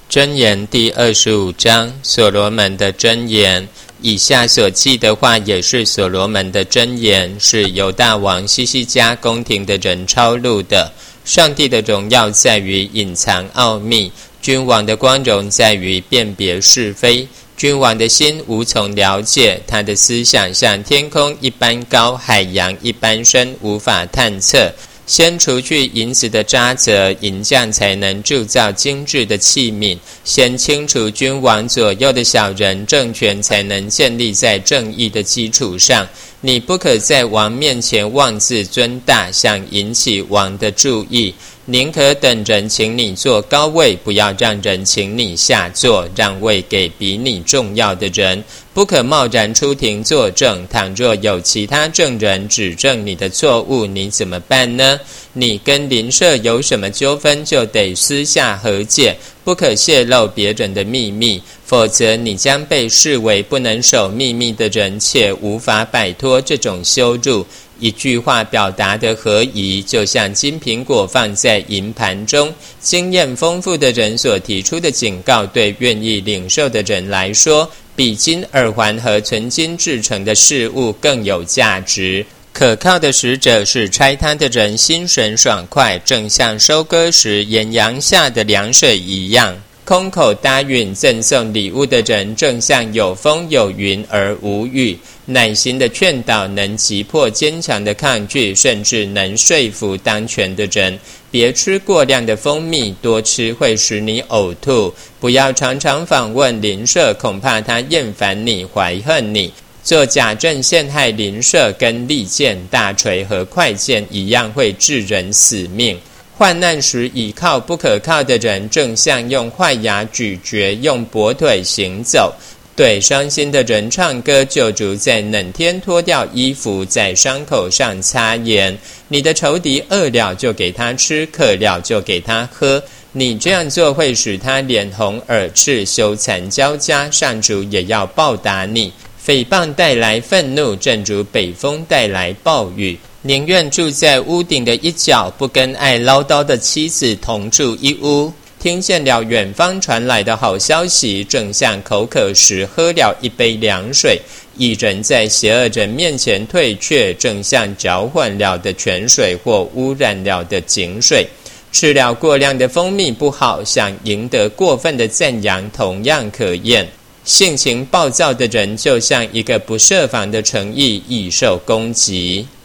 箴言第25章，所罗门的箴言。以下所记的话也是所罗门的箴言，是犹大王西西家宫廷的人抄录的。上帝的荣耀在于隐藏奥秘，君王的光荣在于辨别是非。君王的心无从了解，他的思想像天空一般高，海洋一般深，无法探测。先除去银子的渣滓，银匠才能铸造精致的器皿；先清除君王左右的小人，政权才能建立在正义的基础上。你不可在王面前妄自尊大，想引起王的注意。宁可等人请你坐高位，不要让人请你下坐，让位给比你重要的人。不可贸然出庭作证，倘若有其他证人指证你的错误，你怎么办呢？你跟邻舍有什么纠纷，就得私下和解，不可泄露别人的秘密，否则你将被视为不能守秘密的人，且无法摆脱这种羞辱。一句话表达的合宜，就像金苹果放在银盘中。经验丰富的人所提出的警告，对愿意领受的人来说，比金耳环和纯金制成的事物更有价值。可靠的使者是差他的人心神爽快，正像收割时炎阳下的凉水一样。空口答允赠送礼物的人，正像有风有云而无雨。耐心的劝导能击破坚强的抗拒，甚至能说服当权的人。别吃过量的蜂蜜，多吃会使你呕吐。不要常常访问邻舍，恐怕他厌烦你，怀恨你。做假证陷害邻舍，跟利剑、大锤和快剑一样，会致人死命。患难时倚靠不可靠的人，正像用坏牙咀嚼，用跛腿行走。对伤心的人唱歌，就如在冷天脱掉衣服，在伤口上擦盐。你的仇敌饿了就给他吃，渴了就给他喝。你这样做会使他脸红耳赤，羞惭交加，上主也要报答你。诽谤带来愤怒，正如北风带来暴雨。宁愿住在屋顶的一角，不跟爱唠叨的妻子同住一屋。听见了远方传来的好消息，正像口渴时喝了一杯凉水。一人在邪恶人面前退却，正像搅混了的泉水或污染了的井水。吃了过量的蜂蜜不好，想赢得过分的赞扬同样可厌。性情暴躁的人，就像一个不设防的诚意，易受攻击。